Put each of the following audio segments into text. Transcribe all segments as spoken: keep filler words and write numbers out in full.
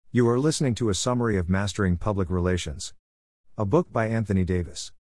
You are listening to a summary of Mastering Public Relations, a book by Anthony Davis.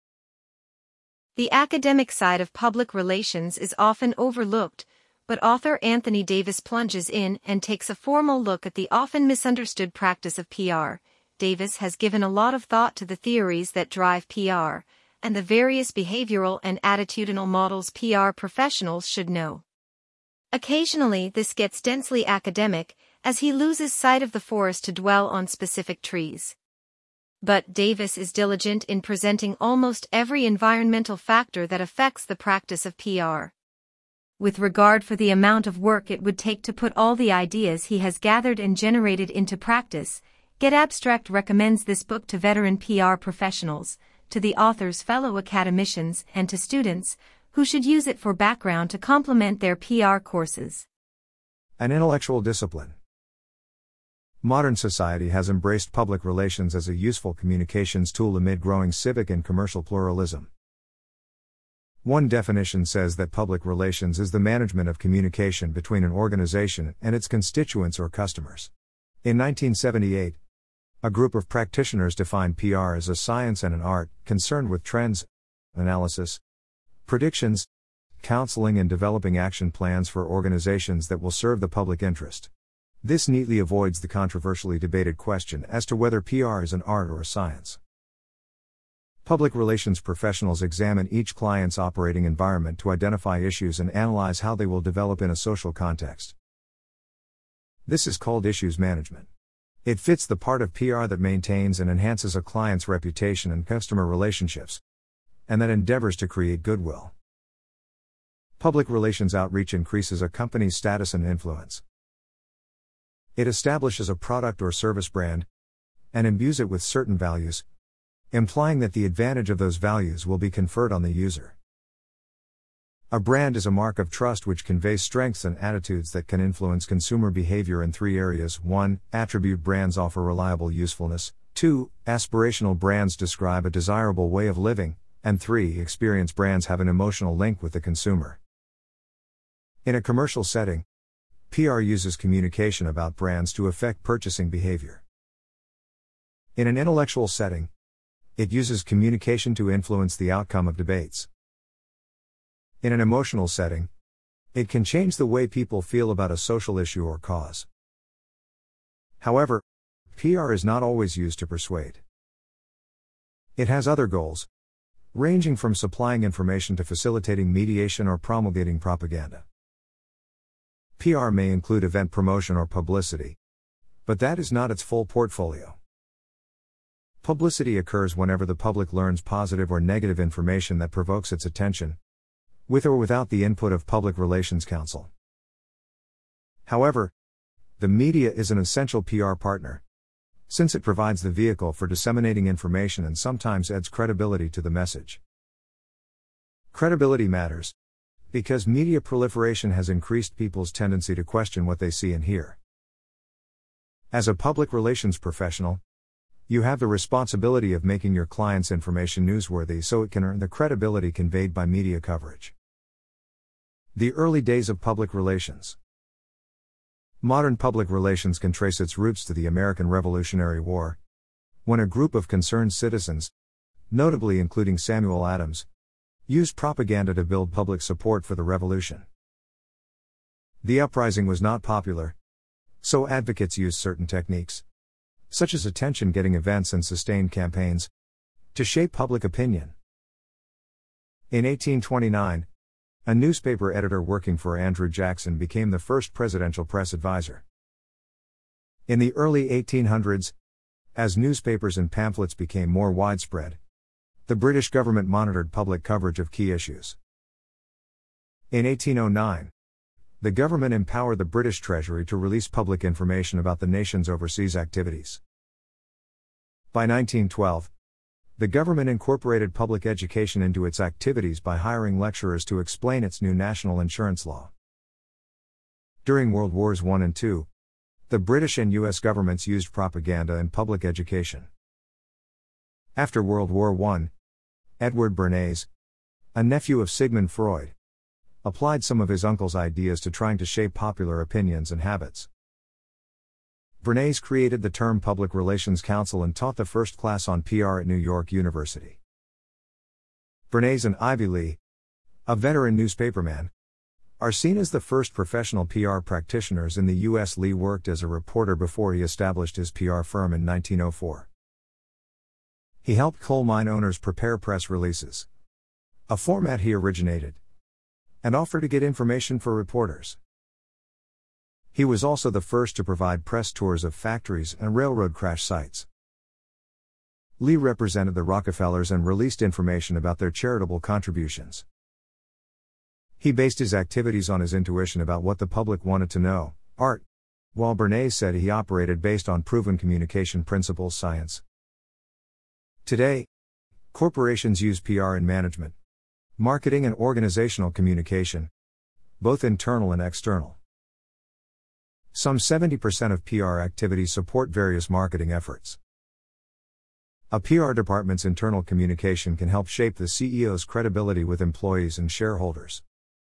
The academic side of public relations is often overlooked, but author Anthony Davis plunges in and takes a formal look at the often misunderstood practice of P R. Davis has given a lot of thought to the theories that drive P R, and the various behavioral and attitudinal models P R professionals should know. Occasionally, this gets densely academic, as he loses sight of the forest to dwell on specific trees. But Davis is diligent in presenting almost every environmental factor that affects the practice of P R. With regard for the amount of work it would take to put all the ideas he has gathered and generated into practice, Get Abstract recommends this book to veteran P R professionals, to the author's fellow academicians, and to students, who should use it for background to complement their P R courses. An intellectual discipline. Modern society has embraced public relations as a useful communications tool amid growing civic and commercial pluralism. One definition says that public relations is the management of communication between an organization and its constituents or customers. In nineteen seventy-eight, a group of practitioners defined P R as a science and an art, concerned with trends, analysis, predictions, counseling and developing action plans for organizations that will serve the public interest. This neatly avoids the controversially debated question as to whether P R is an art or a science. Public relations professionals examine each client's operating environment to identify issues and analyze how they will develop in a social context. This is called issues management. It fits the part of P R that maintains and enhances a client's reputation and customer relationships, and that endeavors to create goodwill. Public relations outreach increases a company's status and influence. It establishes a product or service brand, and imbues it with certain values, implying that the advantage of those values will be conferred on the user. A brand is a mark of trust which conveys strengths and attitudes that can influence consumer behavior in three areas. one. Attribute brands offer reliable usefulness. two. Aspirational brands describe a desirable way of living. And three. Experience brands have an emotional link with the consumer. In a commercial setting, P R uses communication about brands to affect purchasing behavior. In an intellectual setting, it uses communication to influence the outcome of debates. In an emotional setting, it can change the way people feel about a social issue or cause. However, P R is not always used to persuade. It has other goals, ranging from supplying information to facilitating mediation or promulgating propaganda. P R may include event promotion or publicity, but that is not its full portfolio. Publicity occurs whenever the public learns positive or negative information that provokes its attention, with or without the input of public relations counsel. However, the media is an essential P R partner, since it provides the vehicle for disseminating information and sometimes adds credibility to the message. Credibility matters, because media proliferation has increased people's tendency to question what they see and hear. As a public relations professional, you have the responsibility of making your client's information newsworthy so it can earn the credibility conveyed by media coverage. The early days of public relations. Modern public relations can trace its roots to the American Revolutionary War, when a group of concerned citizens, notably including Samuel Adams, used propaganda to build public support for the revolution. The uprising was not popular, so advocates used certain techniques, such as attention-getting events and sustained campaigns, to shape public opinion. In eighteen twenty-nine, a newspaper editor working for Andrew Jackson became the first presidential press advisor. In the early eighteen hundreds, as newspapers and pamphlets became more widespread, the British government monitored public coverage of key issues. In eighteen oh nine, the government empowered the British Treasury to release public information about the nation's overseas activities. By nineteen twelve, the government incorporated public education into its activities by hiring lecturers to explain its new national insurance law. During World Wars One and Two, the British and U S governments used propaganda in public education. After World War One, Edward Bernays, a nephew of Sigmund Freud, applied some of his uncle's ideas to trying to shape popular opinions and habits. Bernays created the term Public Relations Counsel and taught the first class on P R at New York University. Bernays and Ivy Lee, a veteran newspaperman, are seen as the first professional P R practitioners in the U S. Lee worked as a reporter before he established his P R firm in nineteen oh four. He helped coal mine owners prepare press releases, a format he originated, and offer to get information for reporters. He was also the first to provide press tours of factories and railroad crash sites. Lee represented the Rockefellers and released information about their charitable contributions. He based his activities on his intuition about what the public wanted to know, art, while Bernays said he operated based on proven communication principles, science. Today, corporations use P R in management, marketing and organizational communication, both internal and external. Some seventy percent of P R activities support various marketing efforts. A P R department's internal communication can help shape the C E O's credibility with employees and shareholders.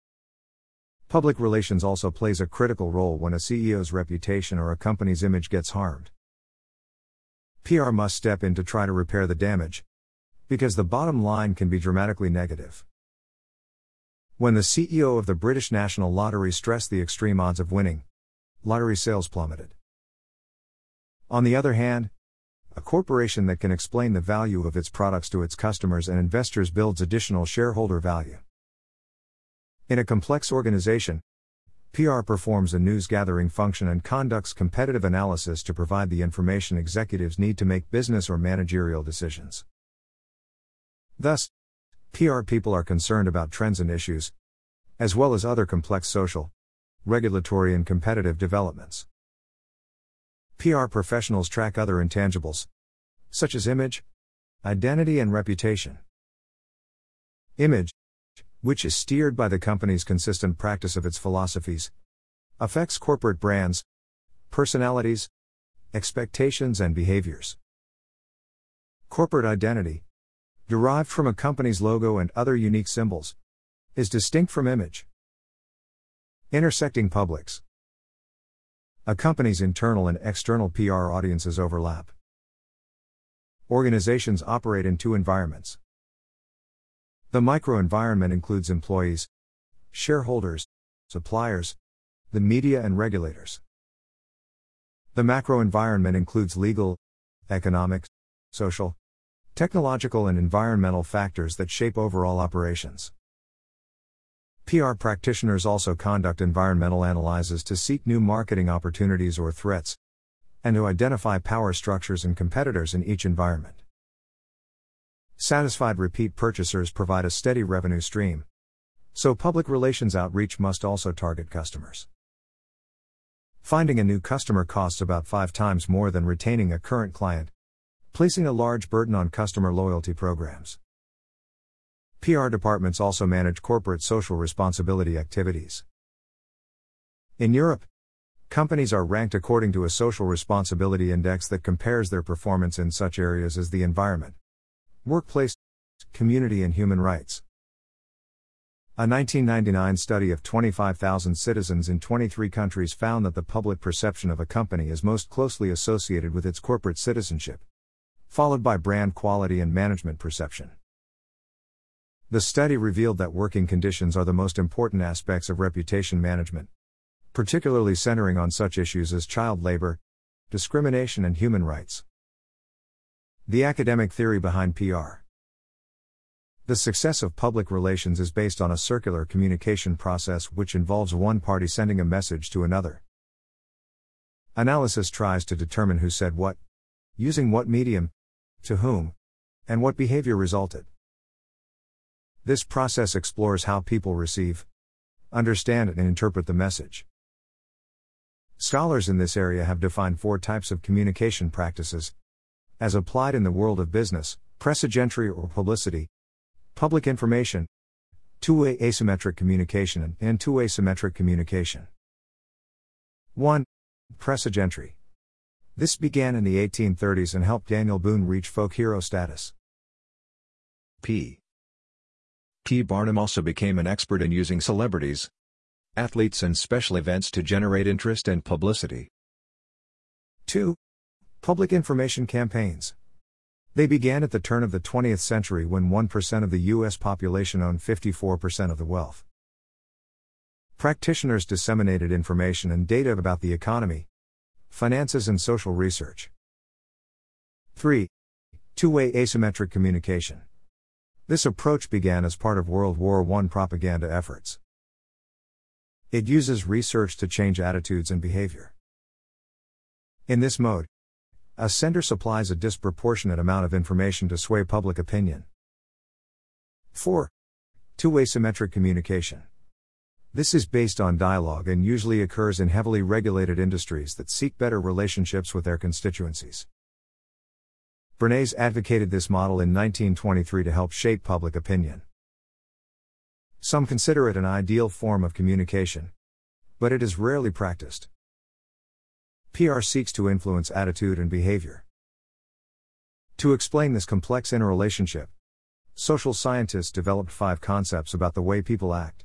Public relations also plays a critical role when a C E O's reputation or a company's image gets harmed. P R must step in to try to repair the damage, because the bottom line can be dramatically negative. When the C E O of the British National Lottery stressed the extreme odds of winning, lottery sales plummeted. On the other hand, a corporation that can explain the value of its products to its customers and investors builds additional shareholder value. In a complex organization, P R performs a news-gathering function and conducts competitive analysis to provide the information executives need to make business or managerial decisions. Thus, P R people are concerned about trends and issues, as well as other complex social, regulatory and competitive developments. P R professionals track other intangibles, such as image, identity and reputation. Image, which is steered by the company's consistent practice of its philosophies, affects corporate brands, personalities, expectations and behaviors. Corporate identity, derived from a company's logo and other unique symbols, is distinct from image. Intersecting publics. A company's internal and external P R audiences overlap. Organizations operate in two environments. The microenvironment includes employees, shareholders, suppliers, the media and regulators. The macroenvironment includes legal, economic, social, technological and environmental factors that shape overall operations. P R practitioners also conduct environmental analyses to seek new marketing opportunities or threats, and to identify power structures and competitors in each environment. Satisfied repeat purchasers provide a steady revenue stream, so public relations outreach must also target customers. Finding a new customer costs about five times more than retaining a current client, placing a large burden on customer loyalty programs. P R departments also manage corporate social responsibility activities. In Europe, companies are ranked according to a social responsibility index that compares their performance in such areas as the environment, workplace, community and human rights. A nineteen ninety-nine study of twenty-five thousand citizens in twenty-three countries found that the public perception of a company is most closely associated with its corporate citizenship, followed by brand quality and management perception. The study revealed that working conditions are the most important aspects of reputation management, particularly centering on such issues as child labor, discrimination and human rights. The academic theory behind P R. The success of public relations is based on a circular communication process which involves one party sending a message to another. Analysis tries to determine who said what, using what medium, to whom, and what behavior resulted. This process explores how people receive, understand and interpret the message. Scholars in this area have defined four types of communication practices, as applied in the world of business: press-agentry or publicity, public information, two-way asymmetric communication, and two-way symmetric communication. one. Press-agentry. This began in the eighteen thirties and helped Daniel Boone reach folk hero status. P. P. Barnum also became an expert in using celebrities, athletes and special events to generate interest and publicity. two. Public information campaigns. They began at the turn of the twentieth century when one percent of the U S population owned fifty-four percent of the wealth. Practitioners disseminated information and data about the economy, finances, and social research. three. Two-way asymmetric communication. This approach began as part of World War One propaganda efforts. It uses research to change attitudes and behavior. In this mode, a sender supplies a disproportionate amount of information to sway public opinion. four. Two-way symmetric communication. This is based on dialogue and usually occurs in heavily regulated industries that seek better relationships with their constituencies. Bernays advocated this model in nineteen twenty-three to help shape public opinion. Some consider it an ideal form of communication, but it is rarely practiced. P R seeks to influence attitude and behavior. To explain this complex interrelationship, social scientists developed five concepts about the way people act.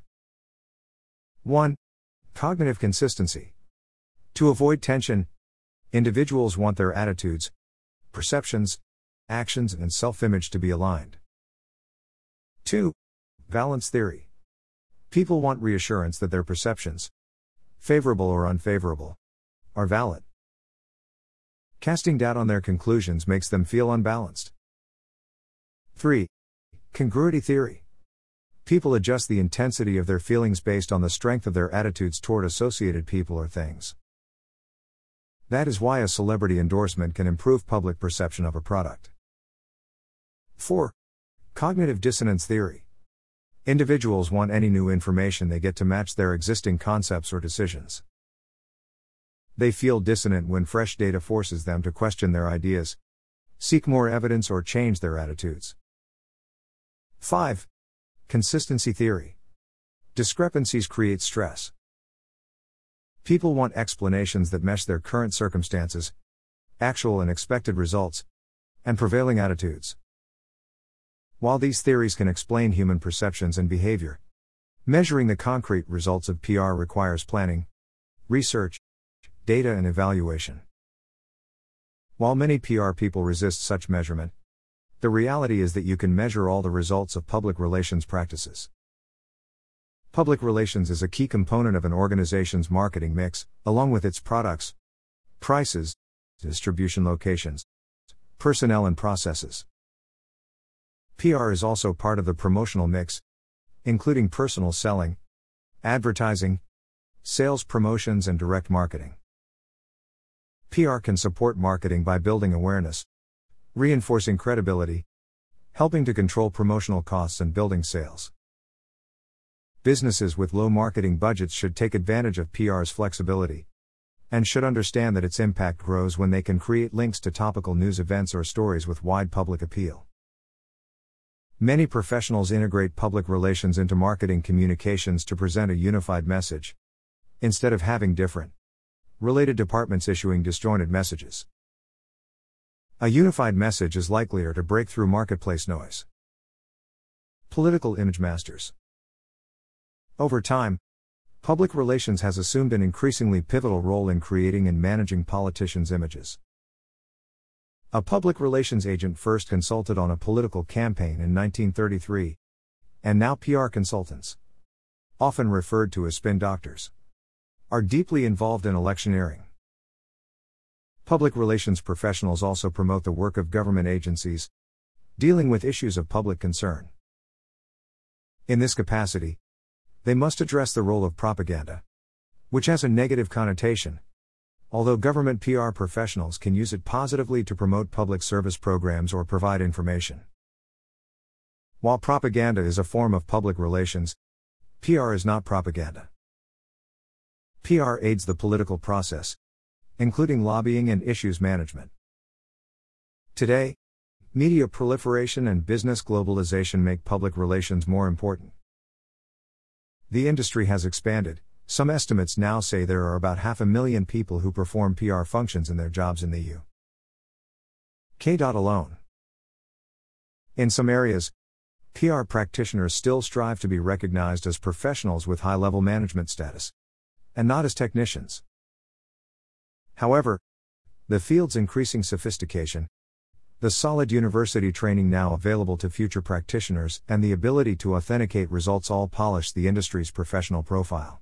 one. Cognitive consistency. To avoid tension, individuals want their attitudes, perceptions, actions, and self-image to be aligned. two. Valence theory. People want reassurance that their perceptions, favorable or unfavorable, are valid. Casting doubt on their conclusions makes them feel unbalanced. three. Congruity theory. People adjust the intensity of their feelings based on the strength of their attitudes toward associated people or things. That is why a celebrity endorsement can improve public perception of a product. four. Cognitive dissonance theory. Individuals want any new information they get to match their existing concepts or decisions. They feel dissonant when fresh data forces them to question their ideas, seek more evidence, or change their attitudes. five. Consistency theory. Discrepancies create stress. People want explanations that mesh their current circumstances, actual and expected results, and prevailing attitudes. While these theories can explain human perceptions and behavior, measuring the concrete results of P R requires planning, research, data, and evaluation. While many P R people resist such measurement, the reality is that you can measure all the results of public relations practices. Public relations is a key component of an organization's marketing mix, along with its products, prices, distribution locations, personnel, and processes. P R is also part of the promotional mix, including personal selling, advertising, sales promotions, and direct marketing. P R can support marketing by building awareness, reinforcing credibility, helping to control promotional costs, and building sales. Businesses with low marketing budgets should take advantage of P R's flexibility, and should understand that its impact grows when they can create links to topical news events or stories with wide public appeal. Many professionals integrate public relations into marketing communications to present a unified message, instead of having different, related departments issuing disjointed messages. A unified message is likelier to break through marketplace noise. Political image masters. Over time, public relations has assumed an increasingly pivotal role in creating and managing politicians' images. A public relations agent first consulted on a political campaign in nineteen thirty-three, and now P R consultants, often referred to as spin doctors, are deeply involved in electioneering. Public relations professionals also promote the work of government agencies, dealing with issues of public concern. In this capacity, they must address the role of propaganda, which has a negative connotation, although government P R professionals can use it positively to promote public service programs or provide information. While propaganda is a form of public relations, P R is not propaganda. P R aids the political process, including lobbying and issues management. Today, media proliferation and business globalization make public relations more important. The industry has expanded. Some estimates now say there are about half a million people who perform P R functions in their jobs in the U K alone. In some areas, P R practitioners still strive to be recognized as professionals with high-level management status, and not as technicians. However, The field's increasing sophistication, the solid university training now available to future practitioners, and the ability to authenticate results all polish the industry's professional profile.